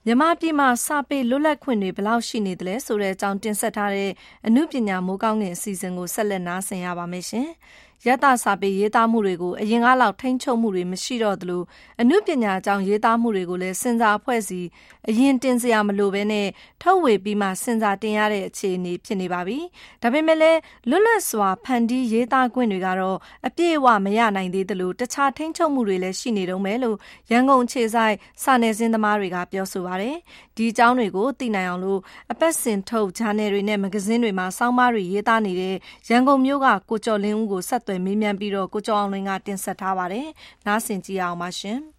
မြန်မာပြည်မှာစာပေလွတ်လပ်ခွင့်တွေဘယ်လောက်ရှိနေသလဲဆိုတဲ့အကြောင်းတင်ဆက်ထားတဲ့အနုပညာမိုးကောင်းငင်အစီအစဉ်ကိုဆက်လက်နားဆင်ရပါမယ်ရှင်။ရတစာပေရေးသားမှုတွေကိုအရင်ကလောက်ထိန်းချုပ်မှုတွေမရှိတော့သလိုအနုပညာအကြောင်းရေးသားမှုတွေကိုလည်းစဉ်းစားအဖွဲ့စီအရင်တင်စရာမလိုဘဲနဲ့ထုတ်ဝေပြီးမှစဉ်းစားတင်ရတဲ့အခြေအနေဖြစ်နေပါပြီ။ဒါပေမဲ့လည်းလွတ်လပ်စွာဖန်တီးရေးသားခွင့်တွေကတော့အပြည့်အဝမရနိုင်သေးသလိုတခြားထိန်းချုပ်မှုတွေလည်းရှိနေတုန်းပဲလို့ရန်ကုန်ခြေဆိုင်စာနယ်ဇင်းသမားတွေကပြောဆိုပါတယ်။ဒီအကြောင်းတွေကိုသိနိုင်အောင်လို့အပတ်စဉ်ထုတ်ဂျာနယ်တွေနဲ့မဂဇင်းတွေမှာစောင်းပါးတွေရေးသားနေတဲ့ရန်ကုန်မြို့ကကိုကျော်လင်းဦးကိုဆက်သွယ်မေးမြန်းပြီးတော့ကိုကျော်အောင်လွင်ကတင်ဆက်ထားပါတယ်။နားဆင်ကြည့်အောင်ပါရှင်။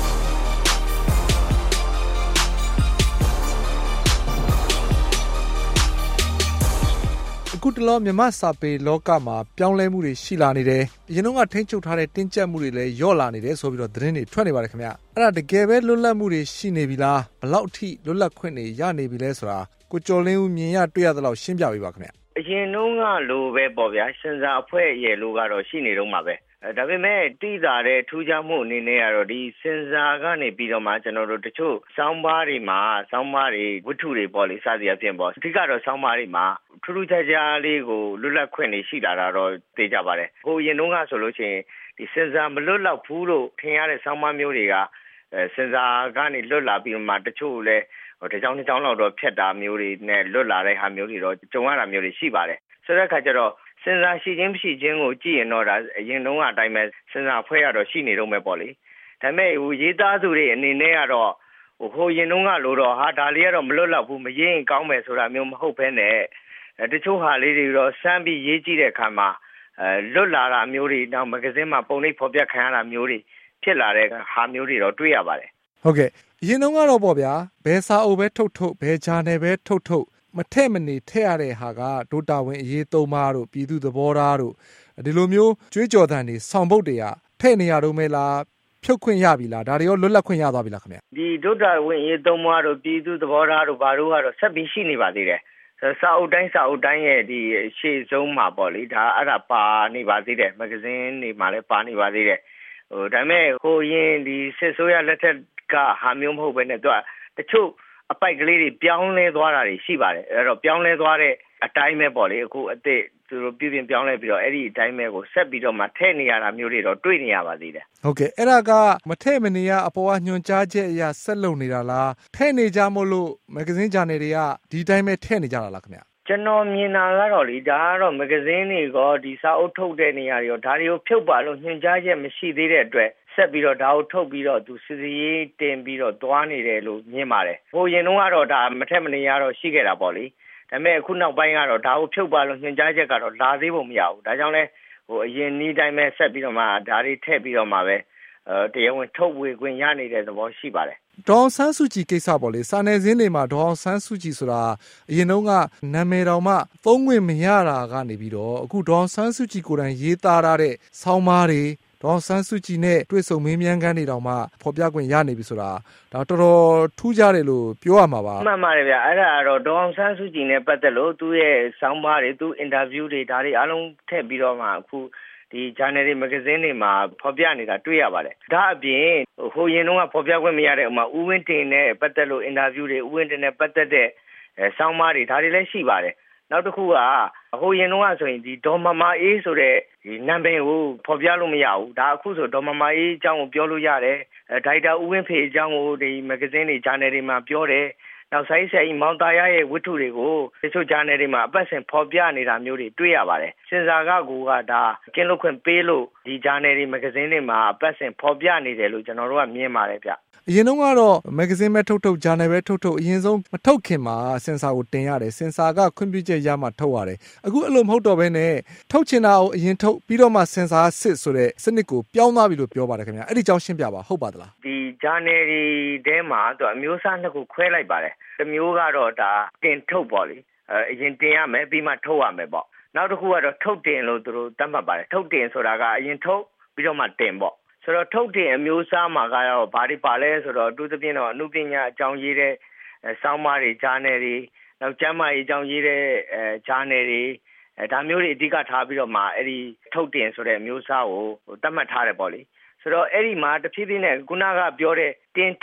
အခုတလောမြန်မာစာပေလောကမှာပြောင်းလဲမှုတွေရှိလာနေတယ်။အရင်ကထိန်းချုပ်ထားတဲ့တင်းကျပ်မှုတွေလည်းလျော့လာနေတယ်ဆိုပြီးတော့သတင်းတွေထွက်နေပါတယ်ခင်ဗျ။အဲ့ဒါတကယ်ပဲလွတ်လပ်မှုတွေရှိနေပြီလား။ဘယ်လောက်ထိလွတ်လပ်ခွင့်တွေရနေပြီလဲဆိုတာကိုကျော်လင်းဦးမြင်ရတွေ့ရသလောက်ရှင်းပြပေးပါခင်ဗျ။အရင်တုန်းကလိုပဲပေါ့ဗျာစင်စာအဖွဲ့ရဲ့လိုကတော့ရှိနေတော့မှာပဲဒါပေမဲ့တိသာတဲ့ထူးခြားမှုအနေနဲ့ကတော့ဒီစင်စာကနေပြီးတော့မှကျွန်တော်တို့တချို့စောင်းပါးတွေမှာစောင်းပါးတွေဝတ္ထုတွေပေါ့လေစသည်အပြင်ပေါ့အဓိကတော့စောင်းပါးတွေမှာထူးထူးခြားခြားလေးကိုလွတ်လပ်ခွင့်တွေရှိလာတာတော့သိကြပါတယ်ဟိုအရင်တုန်းကဆိုလို့ရှိရင်ဒီစင်စာမလွတ်လောက်ဘူးလို့ထင်ရတဲ့စောင်းပါးမျိုးတွေကစင်စာကနေလွတ်လာပြီးတော့မှတချို့လည်းတစ်ကြောင်းလောက်တော့ဖြတ်တာမျိုးတွေနဲ့လွတ်လာတဲ့ဟာမျိုးတွေတော့ကြုံရတာမျိုးတွေရှိပါတယ်ဆိုတဲ့အခါကျတော့စဉ်းစားရှိခြင်းမရှိခြင်းကိုကြည့်ရင်တော့ဒါအရင်တုန်းကအတိုင်းပဲစဉ်းစားဖွဲ့ရတော့ရှိနေတော့မယ်ပေါ့လေဒါပေမဲ့ရေးသားသူတွေအနေနဲ့ကတော့ဟိုရင်တုန်းကလို့တော့ဟာဒါလေးကတော့မလွတ်လောက်ဘူးမရေးရင်ကောင်းမယ်ဆိုတာမျိုးမဟုတ်ဘဲနဲ့တချို့ဟာလေးတွေတော့စမ်းပြီးရေးကြည့်တဲ့အခါမှာလွတ်လာတာမျိုးတွေနောက်မဂ္ဂဇင်းမှာပုံနှိပ်ဖော်ပြခံရတာမျိုးတွေဖြစ်လာတဲ့ဟာမျိုးတွေတော့တွေ့ရပါတယ်ဟုတ်ကဲ့အရင်တုန်းကတော့ပေါ့ဗျာဘယ်စာအုပ်ပဲထုတ်ဘယ်ဂျာနယ်ပဲထုတ်မထက်မနေထည့်ရတဲ့ဟာကဒိုတာဝင်အရေးသုံးပါတို့ပြည်သူသဘောထားတို့ဒီလိုမျိုးကြွေးကြော်သံတွေဆောင်ပုတ်တွေကထည့်နေရတော့မဲလားဖြုတ်ခွင့်ရပြီလားဒါတွေရောလွတ်လပ်ခွင့်ရသွားပြီလားခင်ဗျဒီဒိုတာဝင်အရေးသုံးပါတို့ပြည်သူသဘောထားတို့ဘာတို့ကတော့ဆက်ပြီးရှိနေပါသေးတယ်စာအုပ်တိုင်းရဲ့ဒီရှေ့ဆုံးမှာပေါ့လေဒါအဲ့ဒါပါနေပါသေးတယ်မဂ္ဂဇင်းတွေမှာလည်းပါနေပါသေးတယ်ဒါပေမဲ့ကိုရင်ဒီစစ်ဆိုးရလက်ထက်ကဟာမျိုးမဟုတ်ဘဲနဲ့သူကတချို့အပိုက်ကလေးတွေပြောင်းလဲသွားတာတွေရှိပါတယ်အဲ့တော့ပြောင်းလဲသွားတဲ့အတိုင်းပဲပေါ့လေအခုအစ်စ်သူတို့ပြည်ပြင်ပြောင်းလဲပြီးတော့အဲ့ဒီအတိုင်းပဲကိုဆက်ပြီးတော့မှထည့်နေရတာမျိုးတွေတော့တွေ့နေရပါသေးတယ်ဟုတ်ကဲ့အဲ့ဒါကမထည့်မနေရအပေါ်ကညွှန်ကြားချက်အရဆက်လုပ်နေတာလားထည့်နေကြမို့လို့မဂ္ဂဇင်းဂျာနယ်တွေကဒီတိုင်းပဲထည့်နေကြတာလားခင်ဗျကျွန်တော်မြင်တာကတော့လေဒါကတော့မဂ္ဂဇင်းတွေကဒီစာအုပ်ထုတ်တဲ့နေရာတွေရောဒါတွေကိုဖြုတ်ပါလို့ညွှန်ကြားချက်မရှိသေးတဲ့အတွက်ဆက်ပြီးတော့ဒါကိုထုတ်ပြီးတော့သူစစ်စီရေးတင်ပြီးတော့သွားနေတယ်လို့မြင်ပါတယ်ဟိုရင်တုန်းကတော့ဒါမထက်မနေရတော့ရှိခဲ့တာပေါ့လေဒါပေမဲ့အခုနောက်ပိုင်းကတော့ဒါကိုဖြုတ်ပါလို့ညွှန်ကြားချက်ကတော့လာသေးပုံမရဘူးဒါကြောင့်လဲဟိုအရင်နေ့တိုင်းပဲဆက်ပြီးတော့မှဒါတွေထည့်ပြီးတော့မှပဲတရားဝင်ထုတ်ဝေခွင့်ရနေတဲ့သဘောရှိပါတယ်ဒေါအောင်ဆန်းစုကြည်ကိစ္စပေါ့လေစာနယ်ဇင်းတွေမှာဒေါအောင်ဆန်းစုကြည်ဆိုတာအရင်တုန်းကနာမည်တော်မှသုံးခွင့်မရတာကနေပြီးတော့အခုဒေါအောင်ဆန်းစုကြည်ကိုယ်တိုင်ရေးသားထားတဲ့ဆောင်းပါးတွေဒေါအောင်ဆန်းစုကြည်နဲ့တွေ့ဆုံမေးမြန်းခန်းတွေတောင်မှဖော်ပြခွင့်ရနေပြီဆိုတာဒါတော်တော်ထူးခြားတယ်လို့ပြောရမှာပါမှန်ပါတယ်ဗျအဲ့ဒါကတော့ဒေါအောင်ဆန်းစုကြည်နဲ့ပတ်သက်လို့သူ့ရဲ့ဆောင်းပါးတွေသူ့အင်တာဗျူးတွေဒါတွေအားလုံးထည့်ပြီးတော့မှအခုဒီဂျာနယ်တွေမဂ္ဂဇင်းတွေမှာဖော်ပြနေတာတွေ့ရပါတယ်ဒါအပြင်ဟိုရင်တုန်းကဖော်ပြခွင့်မရတဲ့ဥမာဦးဝင်းတင်နဲ့ပတ်သက်လို့အင်တာဗျူးတွေဦးဝင်းတင်နဲ့ပတ်သက်တဲ့ဆောင်းပါးတွေဒါတွေလည်းရှိပါတယ်နောက်တစ်ခုကဟိုရင်တုန်းကဆိုရင်ဒီဒေါ်မမအေးဆိုတဲ့ဒီနာမည်ကိုဖော်ပြလို့မရဘူးဒါအခုဆိုဒေါ်မမအေးအကြောင်းကိုပြောလို့ရတယ်ဒါရိုက်တာဦးဝင်းဖေအကြောင်းကိုဒီမဂ္ဂဇင်းတွေဂျာနယ်တွေမှာပြောတယ်နောက်ဆိုင်ဆရာကြီးမောင်တာရရဲ့ဝတ္ထုတွေကိုတချို့ဂျာနယ်တွေမှာအပတ်စဉ်ဖော်ပြနေတာမျိုးတွေတွေ့ရပါတယ်စင်စာကကိုကဒါကင်းလွတ်ခွင့်ပေးလို့ဒီဂျာနယ်တွေမဂ္ဂဇင်းတွေမှာအပတ်စဉ်ဖော်ပြနေတယ်လို့ကျွန်တော်တို့ကမြင်ပါတယ်ဗျအရင်တုန်းကတော့မဂ္ဂဇင်းပဲထုတ်ဂျာနယ်ပဲထုတ်အရင်ဆုံးမထုတ်ခင်မှာစင်စာကိုတင်ရတယ်စင်စာကခွင့်ပြုချက်ရမှထုတ်ရတယ်အခုအဲ့လိုမဟုတ်တော့ဘဲနဲ့ထုတ်ချင်တာကိုအရင်ထုတ်ပြီးတော့မှစင်စာစစ်ဆိုတဲ့စနစ်ကိုပြောင်းသွားပြီလို့ပြောပါတယ်ခင်ဗျအဲ့ဒီကြောင်းရှင်းပြပါဟုတ်ပါသလားဒီဂျာနယ်တွေထဲမှာသူအမျိုးအစားနှစ်ခုခွဲလိုက်ပါတယ်တစ်မျိုးကတော့ဒါတင်ထုတ်ပေါ့လေအရင်တင်ရမယ်ပြီးမှထုတ်ရမယ်ပေါ့နောက်တစ်ခုကတော့ထုတ်တင်လို့သူတို့သတ်မှတ်ပါတယ်ထုတ်တင်ဆိုတာကအရင်ထုတ်ပြီးတော့မှတင်ပေါ့ဆိုတော့ထုတ်တင်အမျိုးအစားမှာကတော့ဘာတွေပါလဲဆိုတော့အထူးသဖြင့်တော့အနုပညာအကြောင်းရေးတဲ့ဆောင်းပါးတွေဂျာနယ်တွေနောက်ကျမ်းမာရေးအကြောင်းရေးတဲ့ဂျာနယ်တွေဒါမျိုးတွေအဓိကထားပြီးတော့မှအဲ့ဒီထုတ်တင်ဆိုတဲ့အမျိုးအစားကိုသတ်မှတ်ထားတယ်ပေါ့လေဆိုတော့အဲ့ဒီမှာတဖြည်းဖြည်းနဲ့ခုနကပြောတဲ့တင်ထုတ်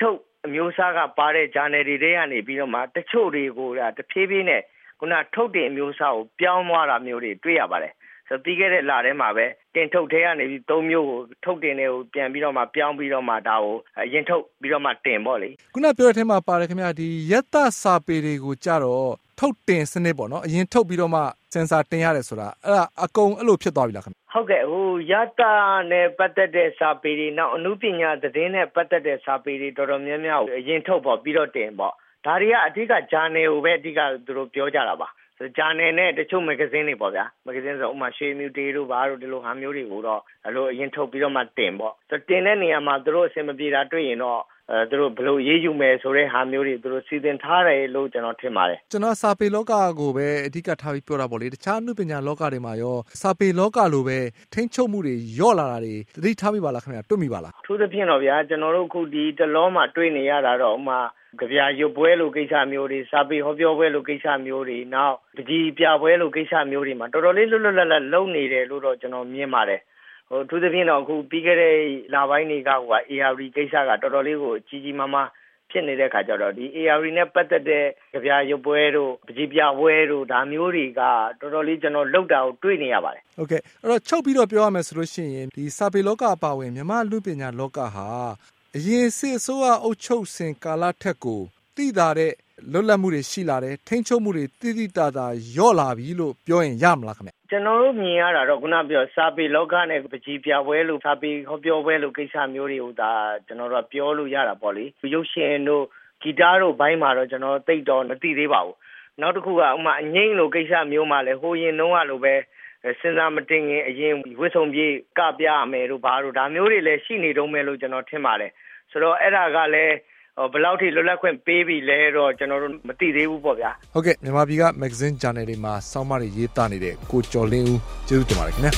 အမျိုးအစားကပါတဲ့ journal တွေကနေပြီးတော့မှတချို့တွေကိုတဖြည်းဖြည်းနဲ့ခုနထုတ်တင်အမျိုးအစားကိုပြောင်းသွားတာမျိုးတွေတွေ့ရပါတယ်ဆိုပြီးခဲ့တဲ့လထဲမှာပဲတင်ထုတ်ထဲကနေပြီး3မျိုးကိုထုတ်တင်တွေကိုပြန်ပြီးတော့မှပြောင်းပြီးတော့မှဒါကိုရင်ထုတ်ပြီးတော့မှတင်ပေါ့လေခုနပြောတဲ့ထဲမှာပါတယ်ခင်ဗျာဒီရက်တစာပေတွေကိုကြတော့ထုတ်တင်စနစ်ပေါ့နော်အရင်ထုတ်ပြီးတော့မှစင်ဆာတင်ရတယ်ဆိုတာအဲ့ဒါအကုန်အဲ့လိုဖြစ်သွားပြီလားခင်ဗျဟုတ်ကဲ့ရတနဲ့ပတ်သက်တဲ့စာပေတွေနောက်အနုပညာသတင်းနဲ့ပတ်သက်တဲ့စာပေတွေတော်တော်များများကိုအရင်ထုတ်ပေါ့ပြီးတော့တင်ပေါ့ဒါတွေကအဓိက journal ကိုပဲအဓိကသူတို့ပြောကြတာပါjournal နဲ့တချို့ magazine တွေပေါ့ဗျာ magazine ဆိုဥမာရွှေမြူတေတို့ဘာတို့ဒီလိုဟာမျိုးတွေကိုတော့အဲ့လိုအရင်ထုတ်ပြီးတော့မှတင်ပေါ့တင်တဲ့နေရာမှာသူတို့အဆင်မပြေတာတွေ့ရင်တော့သူတို့ဘယ်လိုရေးယူမယ်ဆိုတဲ့ဟာမျိုးတွေသူတို့စီစဉ်ထားတယ်လို့ကျွန်တော်ထင်ပါတယ်ကျွန်တော်စာပေလောကကိုပဲအဓိကထားပြီးပြောတာပေါ့လေတခြားအနုပညာလောကတွေမှာရောစာပေလောကလိုပဲထိန်းချုပ်မှုတွေညော့လာတာတွေသတိထားမိပါလားခင်ဗျာတွေ့မိပါလားအထူးသဖြင့်တော့ဗျာကျွန်တော်တို့ခုဒီတလောမှာတွေ့နေရတာတော့ဥမာကြပြရွတ်ပွဲလိုကိစ္စမျိုးတွေစာပေဟောပြောပွဲလိုကိစ္စမျိုးတွေနောက်ပကြီးပြပွဲလိုကိစ္စမျိုးတွေမှာတော်တော်လေးလွတ်လွတ်လပ်လပ်လုပ်နေတယ်လို့တော့ကျွန်တော်မြင်ပါတယ်အထူးသဖြင့်တော့အခုပြီးခဲ့တဲ့လပိုင်းတွေကAR ကိစ္စကတော်တော်လေးကိုကြီးကြီးမားမားဖြစ်နေတဲ့ခါကျတော့ဒီ AR နဲ့ပတ်သက်တဲ့ကြပြရွတ်ပွဲတို့ပကြီးပြပွဲတို့ဒါမျိုးတွေကတော်တော်လေးကျွန်တော်လောက်တာကိုတွေ့နေရပါတယ်ဟုတ်ကဲ့အဲ့တော့ချုပ်ပြီးတော့ပြောရမယ်ဆိုလို့ရှိရင်ဒီစာပေလောကအပါဝင်မြန်မာလူပညာလောကဟာအရင်စစ်အစိုးရအုပ်ချုပ်စဉ်ကာလထက်ကိုသိတာတဲ့လွတ်လပ်မှုတွေရှိလာတယ်ထိန်းချုပ်မှုတွေတိတိတသာညော့လာပြီလို့ပြောရင်ရမလားခင်ဗျကျွန်တော်တို့မြင်ရတာတော့ခုနပြောစာပေလောကနဲ့ပကြီးပြပွဲလို့စာပေဟောပြောပွဲလို့ကိစ္စမျိုးတွေကိုဒါကျွန်တော်တို့ပြောလို့ရတာပေါ့လေရုပ်ရှင်တို့ဂီတတို့ဘိုင်းမှာတော့ကျွန်တော်သိတော့မသိသေးပါဘူးနောက်တစ်ခုကဥမာအငိမ့်လိုကိစ္စမျိုးမှာလဲဟိုရင်တုန်းကလိုပဲစဉ်းစားမတင်ခင်အရင်ဝစ်ဆုံပြေးကပြရမယ်တို့ဘာတို့ဒါမျိုးတွေလည်းရှိနေတုံးပဲလို့ကျွန်တော်ထင်ပါတယ်ဆိုတော့အဲ့ဒါကလည်းဘယ်လောက်ထိလွတ်လပ်ခွင့်ပေးပြီလဲတော့ကျွန်တော်တို့မသိသေးဘူးပေါ့ဗျာဟုတ်ကဲ့မြန်မာပြည်က magazine journal တွေမှာစောင်းမတွေရေးသားနေတဲ့ကိုကျော်လင်းဦးကျေးဇူးတင်ပါတယ်ခင်ဗျာ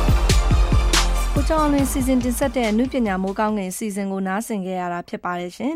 ကိုကျော်လင်းစီစဉ်တင်ဆက်တဲ့အနုပညာမိုးကောင်းငင်စီစဉ်ကိုနားဆင်ကြရတာဖြစ်ပါတယ်ရှင်